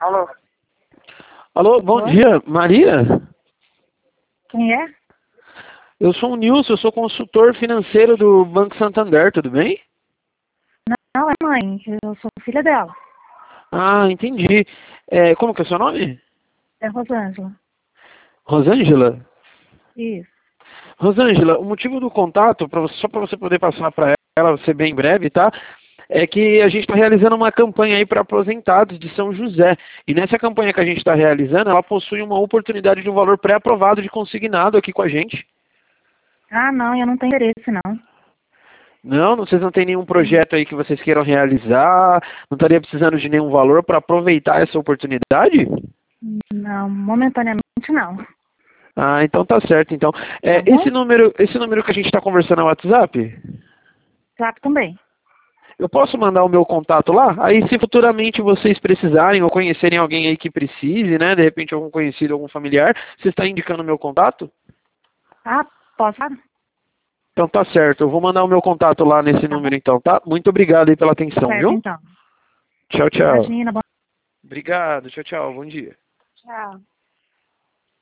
Alô? Alô, bom Oi? dia, Maria? Quem é? Eu sou o Nilson, eu sou consultor financeiro do Banco Santander, tudo bem? Não, é mãe. Eu sou filha dela. Ah, entendi. Como que é o seu nome? É Rosângela. Rosângela? Isso. Rosângela, o motivo do contato, só para você poder passar para ela, ser bem breve, tá? É que a gente está realizando uma campanha aí para aposentados de São José. E nessa campanha que a gente está realizando, ela possui uma oportunidade de um valor pré-aprovado de consignado aqui com a gente. Ah, não, eu não tenho interesse, não. Não, vocês não têm nenhum projeto aí que vocês queiram realizar? Não estaria precisando de nenhum valor para aproveitar essa oportunidade? Não, momentaneamente não. Ah, então tá certo. Então, Tá bom? esse número que a gente está conversando no WhatsApp, Claro também. eu posso mandar o meu contato lá? Aí, se futuramente vocês precisarem ou conhecerem alguém aí que precise, né? De repente algum conhecido, algum familiar, você está indicando o meu contato? Ah, posso? Então tá certo. Eu vou mandar o meu contato lá nesse Tá bom? número então, tá? Muito obrigado aí pela atenção, Certo, viu? então. Tchau, tchau. Imagina, bom. Obrigado. Tchau, tchau. Bom dia. Tchau.